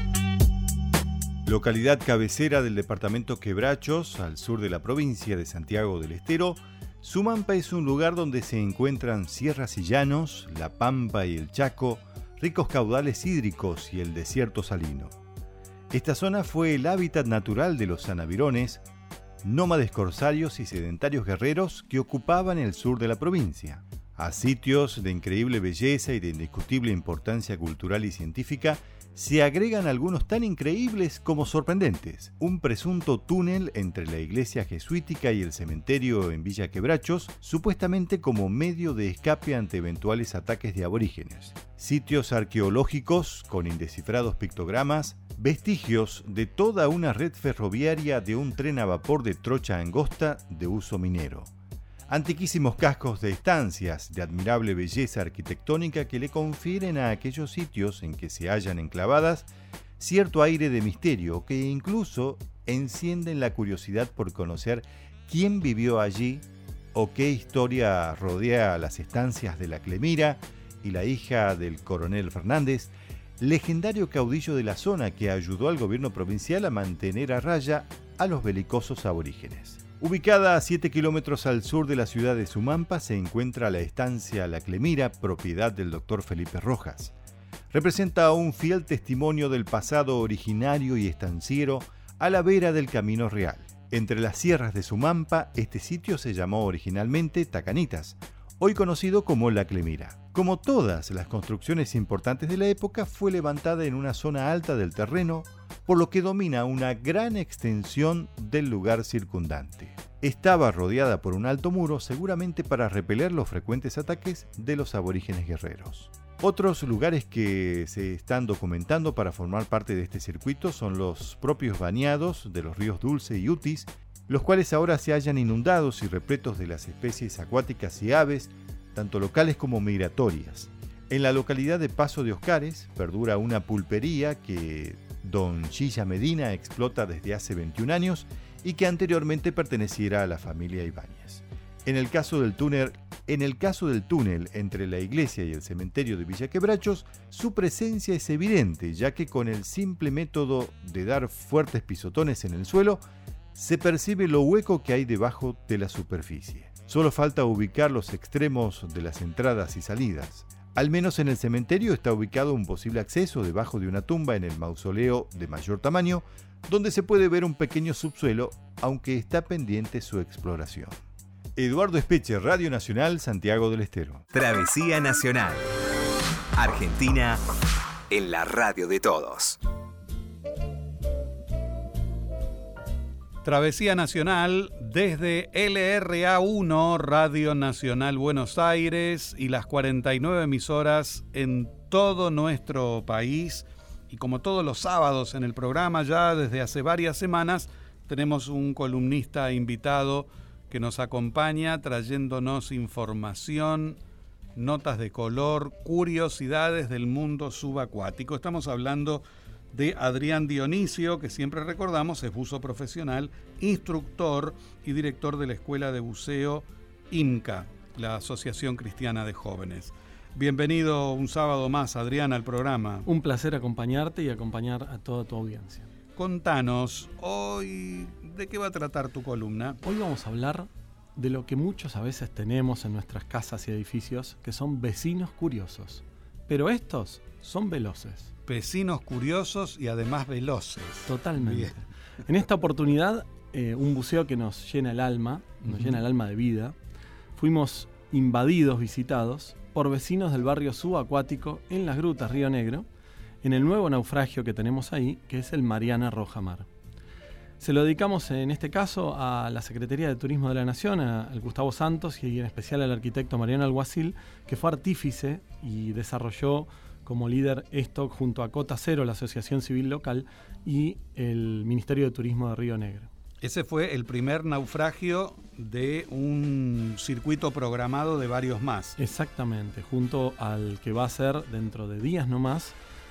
Localidad cabecera del departamento Quebrachos, al sur de la provincia de Santiago del Estero, Sumampa es un lugar donde se encuentran sierras y llanos, la Pampa y el Chaco, ricos caudales hídricos y el desierto salino. Esta zona fue el hábitat natural de los sanavirones, nómades corsarios y sedentarios guerreros que ocupaban el sur de la provincia. A sitios de increíble belleza y de indiscutible importancia cultural y científica, se agregan algunos tan increíbles como sorprendentes. Un presunto túnel entre la iglesia jesuítica y el cementerio en Villa Quebrachos, supuestamente como medio de escape ante eventuales ataques de aborígenes. Sitios arqueológicos con indescifrados pictogramas, vestigios de toda una red ferroviaria de un tren a vapor de trocha angosta de uso minero. Antiquísimos cascos de estancias de admirable belleza arquitectónica que le confieren a aquellos sitios en que se hallan enclavadas cierto aire de misterio que incluso encienden la curiosidad por conocer quién vivió allí o qué historia rodea a las estancias de la Clemira y la hija del coronel Fernández, legendario caudillo de la zona que ayudó al gobierno provincial a mantener a raya a los belicosos aborígenes. Ubicada a siete kilómetros al sur de la ciudad de Sumampa se encuentra la estancia La Clemira, propiedad del doctor Felipe Rojas. Representa un fiel testimonio del pasado originario y estanciero a la vera del Camino Real. Entre las sierras de Sumampa, este sitio se llamó originalmente Tacanitas, hoy conocido como La Clemira. Como todas las construcciones importantes de la época, fue levantada en una zona alta del terreno, por lo que domina una gran extensión del lugar circundante. Estaba rodeada por un alto muro, seguramente para repeler los frecuentes ataques de los aborígenes guerreros. Otros lugares que se están documentando para formar parte de este circuito son los propios bañados de los ríos Dulce y Utis, los cuales ahora se hallan inundados y repletos de las especies acuáticas y aves, tanto locales como migratorias. En la localidad de Paso de Oscares perdura una pulpería que don Chilla Medina explota desde hace veintiún años y que anteriormente perteneciera a la familia Ibáñez. En el caso del túnel, en el caso del túnel entre la iglesia y el cementerio de Villa Quebrachos, su presencia es evidente, ya que con el simple método de dar fuertes pisotones en el suelo, se percibe lo hueco que hay debajo de la superficie. Solo falta ubicar los extremos de las entradas y salidas. Al menos en el cementerio está ubicado un posible acceso debajo de una tumba en el mausoleo de mayor tamaño, donde se puede ver un pequeño subsuelo, aunque está pendiente su exploración. Eduardo Espeche, Radio Nacional, Santiago del Estero. Travesía Nacional. Argentina en la radio de todos. Travesía Nacional desde L R A uno, Radio Nacional Buenos Aires, y las cuarenta y nueve emisoras en todo nuestro país. Y como todos los sábados en el programa, ya desde hace varias semanas, tenemos un columnista invitado que nos acompaña trayéndonos información, notas de color, curiosidades del mundo subacuático. Estamos hablando de Adrián Dionisio, que siempre recordamos es buzo profesional, instructor y director de la Escuela de Buceo I M C A, la Asociación Cristiana de Jóvenes. Bienvenido un sábado más, Adrián, al programa. Un placer acompañarte y acompañar a toda tu audiencia. Contanos, hoy, ¿de qué va a tratar tu columna? Hoy vamos a hablar de lo que muchos a veces tenemos en nuestras casas y edificios, que son vecinos curiosos. Pero estos son veloces. Vecinos curiosos y además veloces. Totalmente. Bien. En esta oportunidad eh, un buceo que nos llena el alma, nos uh-huh. llena el alma de vida. Fuimos invadidos, visitados por vecinos del barrio subacuático en las grutas Río Negro, en el nuevo naufragio que tenemos ahí, que es el Mariana Roja Mar. Se lo dedicamos en este caso a la Secretaría de Turismo de la Nación, a, al Gustavo Santos y en especial al arquitecto Mariano Alguacil, que fue artífice y desarrolló como líder esto junto a Cota Cero, la Asociación Civil Local, y el Ministerio de Turismo de Río Negro. Ese fue el primer naufragio de un circuito programado de varios más. Exactamente, junto al que va a ser dentro de días nomás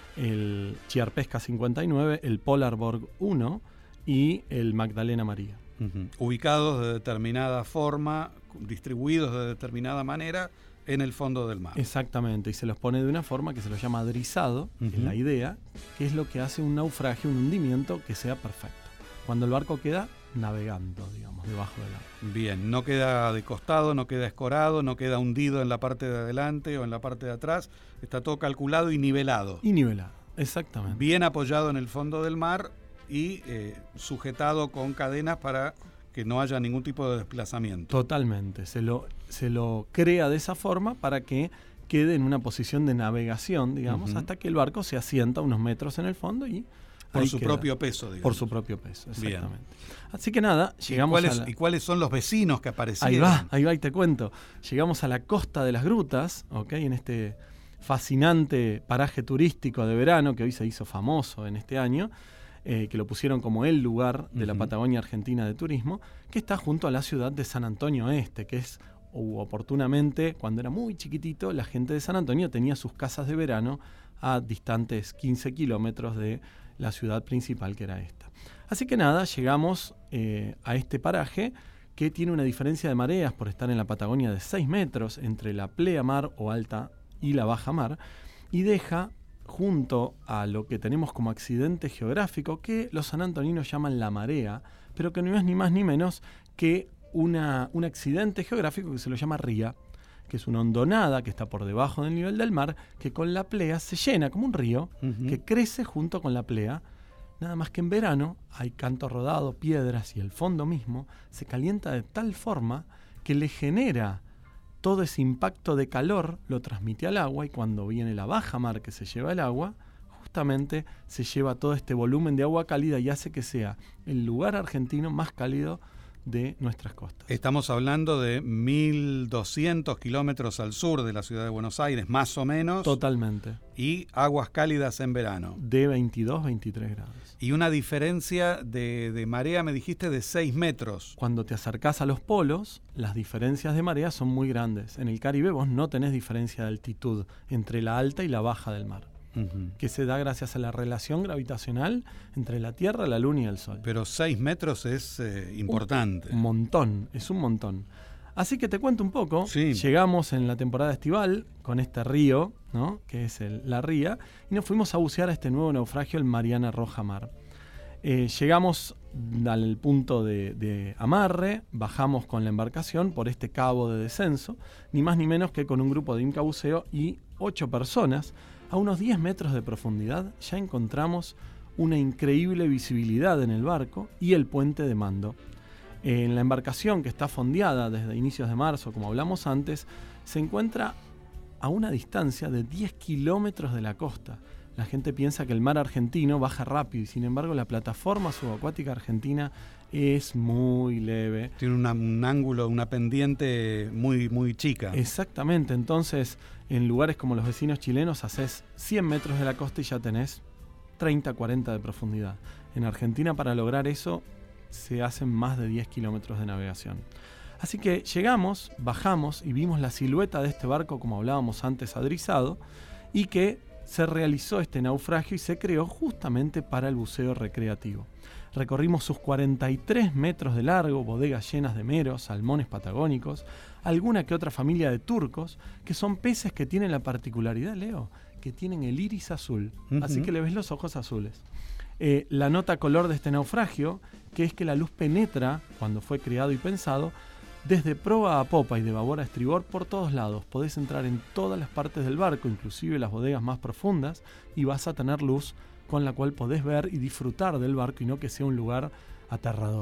el Chiarpesca cincuenta y nueve, el Polarborg uno y el Magdalena María. Uh-huh. Ubicados de determinada forma, distribuidos de determinada manera en el fondo del mar. Exactamente, y se los pone de una forma que se lo llama drizado, uh-huh. que es la idea, que es lo que hace un naufragio, un hundimiento que sea perfecto. Cuando el barco queda navegando, digamos, debajo del agua. Bien, no queda de costado, no queda escorado, no queda hundido en la parte de adelante o en la parte de atrás, está todo calculado y nivelado. Y nivelado, exactamente. Bien apoyado en el fondo del mar y eh, sujetado con cadenas para que no haya ningún tipo de desplazamiento. Totalmente, se lo, se lo crea de esa forma para que quede en una posición de navegación, digamos, uh-huh. hasta que el barco se asienta unos metros en el fondo y por su queda. propio peso, digamos. Por su propio peso, exactamente. Bien. Así que nada, llegamos ¿Y cuáles, a la... ¿Y cuáles son los vecinos que aparecieron? Ahí va, ahí va y te cuento. Llegamos a la costa de las grutas, ¿ok? En este fascinante paraje turístico de verano que hoy se hizo famoso en este año, eh, que lo pusieron como el lugar de uh-huh. la Patagonia Argentina de turismo, que está junto a la ciudad de San Antonio Este, que es, o oportunamente, cuando era muy chiquitito, la gente de San Antonio tenía sus casas de verano a distantes quince kilómetros de la ciudad principal, que era esta. Así que nada, llegamos eh, a este paraje que tiene una diferencia de mareas por estar en la Patagonia de seis metros entre la pleamar o alta y la baja mar, y deja junto a lo que tenemos como accidente geográfico que los sanantoninos llaman la marea, pero que no es ni más ni menos que una, un accidente geográfico que se lo llama ría, que es una hondonada que está por debajo del nivel del mar, que con la plea se llena como un río, uh-huh. que crece junto con la plea. Nada más que en verano hay canto rodado, piedras, y el fondo mismo se calienta de tal forma que le genera todo ese impacto de calor, lo transmite al agua, y cuando viene la baja mar que se lleva el agua, justamente se lleva todo este volumen de agua cálida y hace que sea el lugar argentino más cálido de nuestras costas. Estamos hablando de mil doscientos kilómetros al sur de la ciudad de Buenos Aires, más o menos. Totalmente. Y aguas cálidas en verano. De veintidós, veintitrés grados. Y una diferencia de, de marea, me dijiste, de seis metros. Cuando te acercás a los polos, las diferencias de marea son muy grandes. En el Caribe vos no tenés diferencia de altitud entre la alta y la baja del mar. Uh-huh. Que se da gracias a la relación gravitacional entre la Tierra, la Luna y el Sol. Pero seis metros es eh, importante. Un montón, es un montón. Así que te cuento un poco. Sí. Llegamos en la temporada estival con este río, ¿no? Que es el, la ría, y nos fuimos a bucear a este nuevo naufragio, el Mariana Roja Mar. Eh, llegamos al punto de, de amarre, bajamos con la embarcación por este cabo de descenso, ni más ni menos que con un grupo de Inca Buceo y ocho personas. A unos diez metros de profundidad ya encontramos una increíble visibilidad en el barco y el puente de mando. En la embarcación, que está fondeada desde inicios de marzo, como hablamos antes, se encuentra a una distancia de diez kilómetros de la costa. La gente piensa que el mar argentino baja rápido y sin embargo la plataforma subacuática argentina es muy leve. Tiene una, un ángulo, una pendiente muy, muy chica. Exactamente, entonces en lugares como los vecinos chilenos haces cien metros de la costa y ya tenés treinta, cuarenta de profundidad. En Argentina para lograr eso se hacen más de diez kilómetros de navegación. Así que llegamos, bajamos y vimos la silueta de este barco, como hablábamos antes, adrizado, y que se realizó este naufragio y se creó justamente para el buceo recreativo. Recorrimos sus cuarenta y tres metros de largo, bodegas llenas de meros, salmones patagónicos, alguna que otra familia de turcos, que son peces que tienen la particularidad, Leo, que tienen el iris azul, uh-huh. así que le ves los ojos azules. Eh, la nota color de este naufragio, que es que la luz penetra, cuando fue creado y pensado, desde proa a popa y de babor a estribor por todos lados. Podés entrar en todas las partes del barco, inclusive las bodegas más profundas, y vas a tener luz con la cual podés ver y disfrutar del barco y no que sea un lugar aterrador.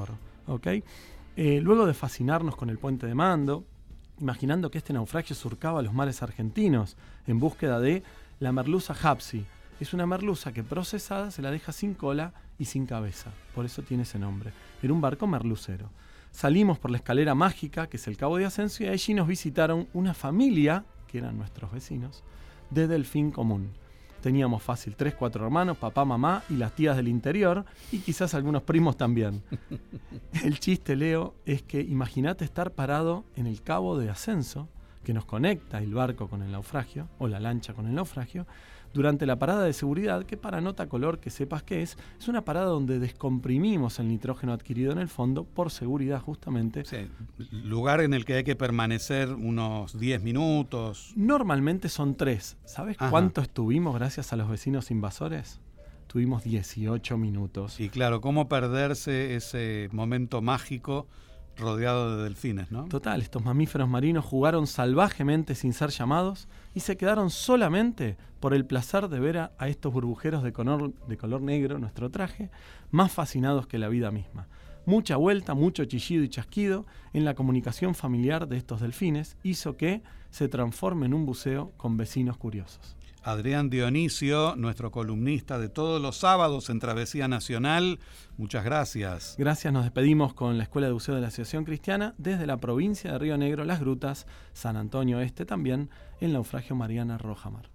¿okay? Eh, luego de fascinarnos con el puente de Mando, imaginando que este naufragio surcaba los mares argentinos en búsqueda de la merluza Hapsi. Es una merluza que procesada se la deja sin cola y sin cabeza, por eso tiene ese nombre. Era un barco merlucero. Salimos por la escalera mágica, que es el Cabo de Ascenso, y allí nos visitaron una familia, que eran nuestros vecinos, de Delfín Común. Teníamos fácil tres, cuatro hermanos, papá, mamá y las tías del interior, y quizás algunos primos también. El chiste, Leo, es que imagínate estar parado en el Cabo de Ascenso, que nos conecta el barco con el naufragio, o la lancha con el naufragio, durante la parada de seguridad, que para nota color que sepas qué es, es una parada donde descomprimimos el nitrógeno adquirido en el fondo por seguridad justamente. Sí, lugar en el que hay que permanecer unos diez minutos. Normalmente son tres. ¿Sabes Ajá. cuánto estuvimos gracias a los vecinos invasores? Tuvimos dieciocho minutos. Y claro, ¿cómo perderse ese momento mágico rodeado de delfines, no? Total, estos mamíferos marinos jugaron salvajemente sin ser llamados y se quedaron solamente por el placer de ver a, a estos burbujeros de color, de color negro, nuestro traje, más fascinados que la vida misma. Mucha vuelta, mucho chillido y chasquido en la comunicación familiar de estos delfines hizo que se transforme en un buceo con vecinos curiosos. Adrián Dionisio, nuestro columnista de todos los sábados en Travesía Nacional, muchas gracias. Gracias, nos despedimos con la Escuela de Buceo de la Asociación Cristiana desde la provincia de Río Negro, Las Grutas, San Antonio Este también, el naufragio Mariana Rojamar.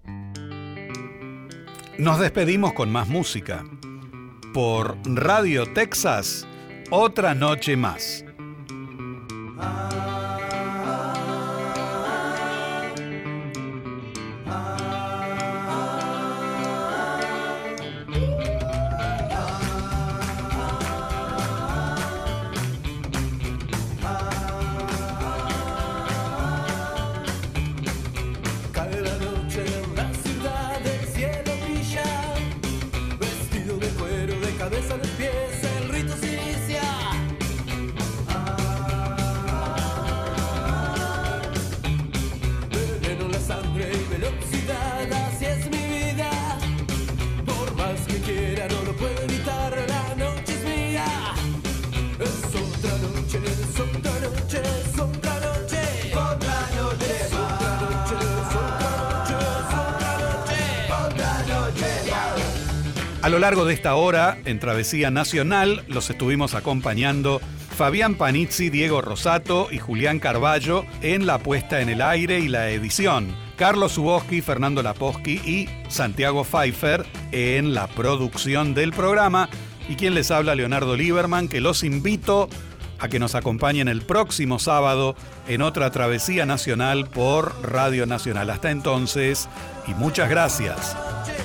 Nos despedimos con más música. Por Radio Texas, otra noche más. A lo largo de esta hora, en Travesía Nacional, los estuvimos acompañando Fabián Panizzi, Diego Rosato y Julián Carballo en la puesta en el aire y la edición. Carlos Zuboski, Fernando Laposky y Santiago Pfeiffer en la producción del programa. Y quien les habla, Leonardo Lieberman, que los invito a que nos acompañen el próximo sábado en otra Travesía Nacional por Radio Nacional. Hasta entonces, y muchas gracias.